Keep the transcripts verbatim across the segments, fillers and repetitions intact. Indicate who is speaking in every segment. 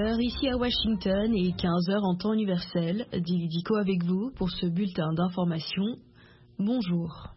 Speaker 1: heures ici à Washington et quinze heures en temps universel. Dilly Dico avec vous pour ce bulletin d'information. Bonjour.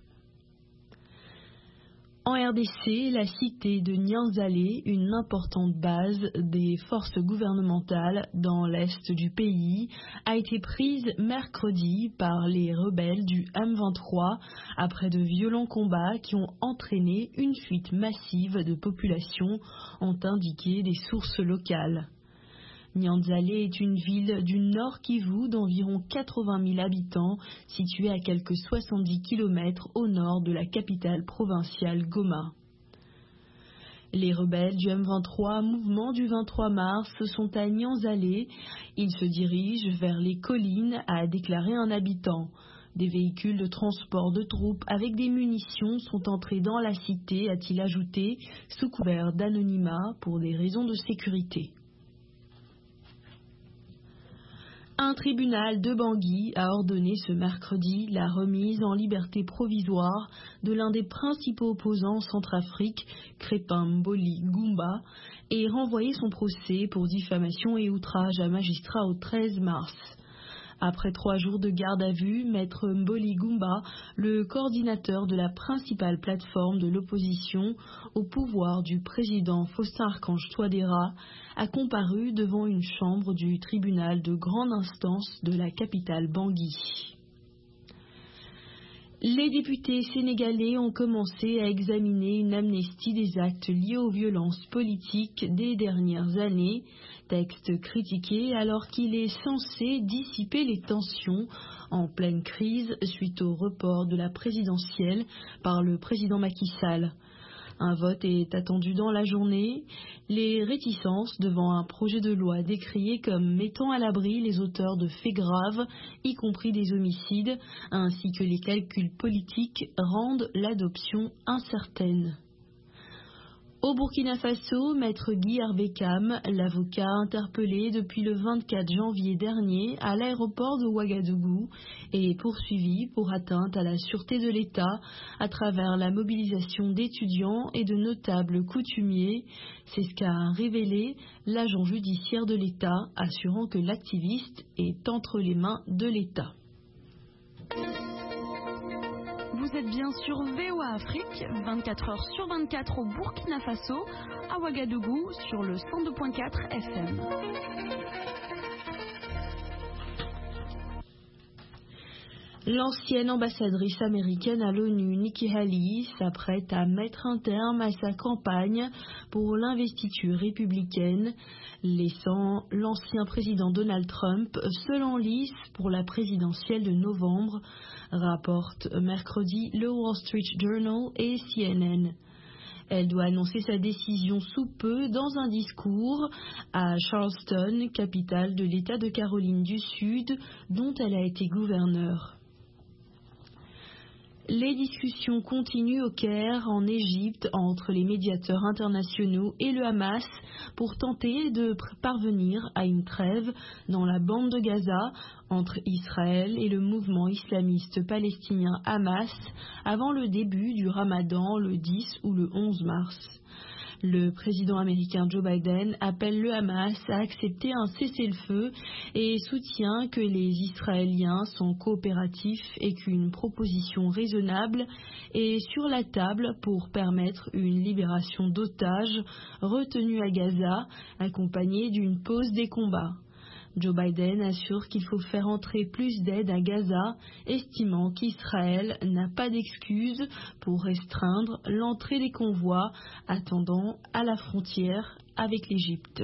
Speaker 1: En R D C, la cité de Nyanzalé, une importante base des forces gouvernementales dans l'est du pays, a été prise mercredi par les rebelles du M vingt-trois après de violents combats qui ont entraîné une fuite massive de population, ont indiqué des sources locales. Nyanzalé est une ville du Nord Kivu d'environ quatre-vingt mille habitants, située à quelques soixante-dix kilomètres au nord de la capitale provinciale Goma. Les rebelles du M vingt-trois, mouvement du vingt-trois mars, sont à Nyanzalé. Ils se dirigent vers les collines, a déclaré un habitant. Des véhicules de transport de troupes avec des munitions sont entrés dans la cité, a-t-il ajouté, sous couvert d'anonymat pour des raisons de sécurité. Un tribunal de Bangui a ordonné ce mercredi la remise en liberté provisoire de l'un des principaux opposants en Centrafrique, Crépin Mboli Goumba, et renvoyé son procès pour diffamation et outrage à magistrat au treize mars. Après trois jours de garde à vue, Maître Mboli Goumba, le coordinateur de la principale plateforme de l'opposition au pouvoir du président Faustin-Archange Touadéra, a comparu devant une chambre du tribunal de grande instance de la capitale Bangui. Les députés sénégalais ont commencé à examiner une amnistie des actes liés aux violences politiques des dernières années, texte critiqué alors qu'il est censé dissiper les tensions en pleine crise suite au report de la présidentielle par le président Macky Sall. Un vote est attendu dans la journée. Les réticences devant un projet de loi décrié comme mettant à l'abri les auteurs de faits graves, y compris des homicides, ainsi que les calculs politiques rendent l'adoption incertaine. Au Burkina Faso, Maître Guy Herbekam, l'avocat interpellé depuis le vingt-quatre janvier dernier à l'aéroport de Ouagadougou, est poursuivi pour atteinte à la sûreté de l'État à travers la mobilisation d'étudiants et de notables coutumiers. C'est ce qu'a révélé l'agent judiciaire de l'État, assurant que l'activiste est entre les mains de l'État.
Speaker 2: Vous êtes bien sur V O A Afrique, vingt-quatre heures sur vingt-quatre au Burkina Faso, à Ouagadougou sur le cent deux virgule quatre F M.
Speaker 1: L'ancienne ambassadrice américaine à l'ONU, Nikki Haley, s'apprête à mettre un terme à sa campagne pour l'investiture républicaine, laissant l'ancien président Donald Trump seul en lice pour la présidentielle de novembre, rapporte mercredi le Wall Street Journal et C N N. Elle doit annoncer sa décision sous peu dans un discours à Charleston, capitale de l'État de Caroline du Sud, dont elle a été gouverneure. Les discussions continuent au Caire, en Égypte, entre les médiateurs internationaux et le Hamas pour tenter de parvenir à une trêve dans la bande de Gaza entre Israël et le mouvement islamiste palestinien Hamas avant le début du Ramadan le dix ou le onze mars. Le président américain Joe Biden appelle le Hamas à accepter un cessez-le-feu et soutient que les Israéliens sont coopératifs et qu'une proposition raisonnable est sur la table pour permettre une libération d'otages retenus à Gaza, accompagnée d'une pause des combats. Joe Biden assure qu'il faut faire entrer plus d'aide à Gaza, estimant qu'Israël n'a pas d'excuses pour restreindre l'entrée des convois attendant à la frontière avec l'Égypte.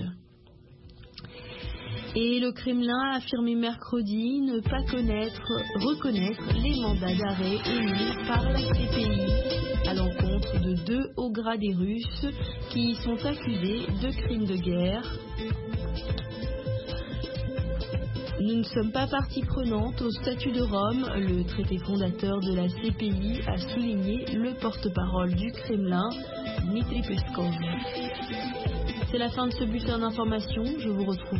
Speaker 1: Et le Kremlin a affirmé mercredi ne pas connaître, reconnaître les mandats d'arrêt émis par la C P I à l'encontre de deux hauts gradés russes qui sont accusés de crimes de guerre. Nous ne sommes pas partie prenante au statut de Rome, le traité fondateur de la C P I, a souligné le porte-parole du Kremlin, Dmitry Peskov. C'est la fin de ce bulletin d'information. Je vous retrouve